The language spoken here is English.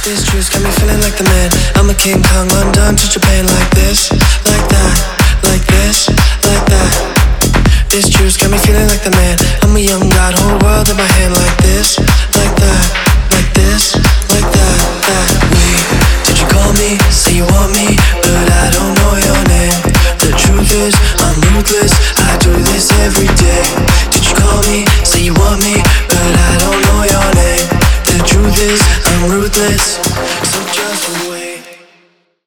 This juice got me feeling like the man. I'm a King Kong, London to Japan. Like this, like that, like this, like that. This juice got me feeling like the man. I'm a young god, whole world in my hands.